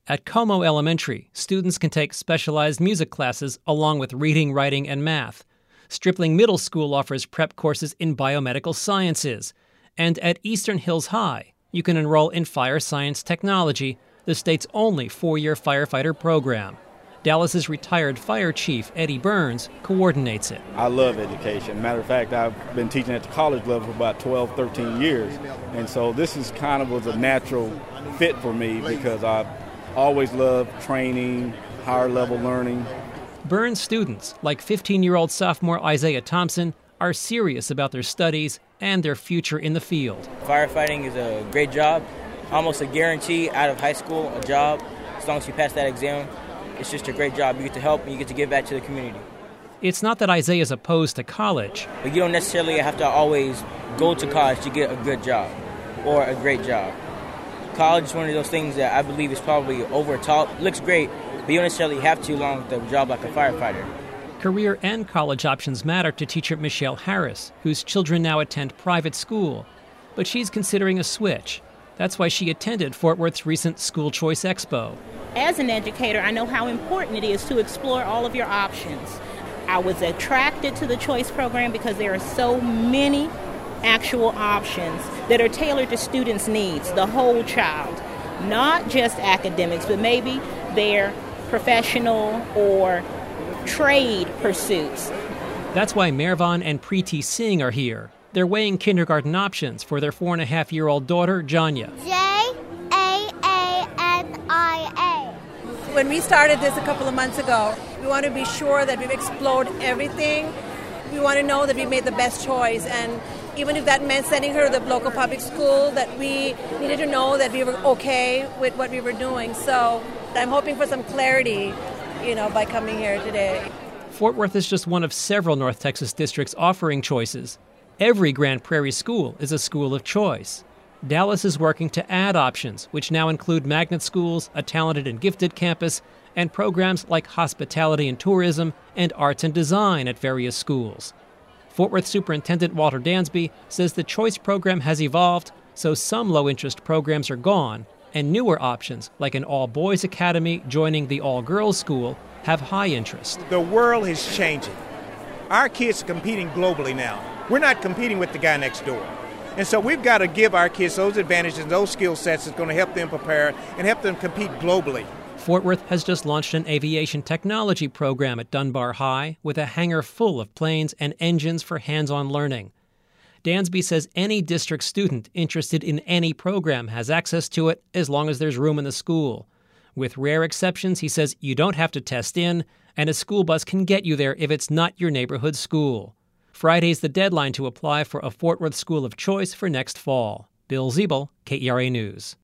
At Como Elementary, students can take specialized music classes along with reading, writing, and math. Stripling Middle School offers prep courses in biomedical sciences. And at Eastern Hills High, you can enroll in fire science technology, the state's only four-year firefighter program. Dallas's retired fire chief, Eddie Burns, coordinates it. I love education. Matter of fact, I've been teaching at the college level for about 12, 13 years. And so this is kind of was a natural fit for me because I've always loved training, higher level learning. Burns students, like 15-year-old sophomore Isaiah Thompson, are serious about their studies and their future in the field. Firefighting is a great job, almost a guarantee out of high school, a job. As long as you pass that exam, it's just a great job. You get to help and you get to give back to the community. It's not that Isaiah's opposed to college. But you don't necessarily have to always go to college to get a good job or a great job. College is one of those things that I believe is probably overtaught. It looks great, but you don't necessarily have to along with a job like a firefighter. Career and college options matter to teacher Michelle Harris, whose children now attend private school. But she's considering a switch. That's why she attended Fort Worth's recent School Choice Expo. As an educator, I know how important it is to explore all of your options. I was attracted to the choice program because there are so many actual options that are tailored to students' needs, the whole child. Not just academics, but maybe their professional or trade pursuits. That's why Mervan and Preeti Singh are here. They're weighing kindergarten options for their 4.5-year-old daughter, Janya. Jaania. When we started this a couple of months ago, we want to be sure that we've explored everything. We want to know that we made the best choice, and even if that meant sending her to the local public school, that we needed to know that we were okay with what we were doing. So I'm hoping for some clarity, by coming here today. Fort Worth is just one of several North Texas districts offering choices. Every Grand Prairie school is a school of choice. Dallas is working to add options, which now include magnet schools, a talented and gifted campus, and programs like hospitality and tourism and arts and design at various schools. Fort Worth Superintendent Walter Dansby says the choice program has evolved, so some low-interest programs are gone, and newer options, like an all-boys academy joining the all-girls school, have high interest. The world is changing. Our kids are competing globally now. We're not competing with the guy next door. And so we've got to give our kids those advantages, those skill sets that's going to help them prepare and help them compete globally. Fort Worth has just launched an aviation technology program at Dunbar High with a hangar full of planes and engines for hands-on learning. Dansby says any district student interested in any program has access to it as long as there's room in the school. With rare exceptions, he says you don't have to test in, and a school bus can get you there if it's not your neighborhood school. Friday's the deadline to apply for a Fort Worth School of Choice for next fall. Bill Ziebel, KERA News.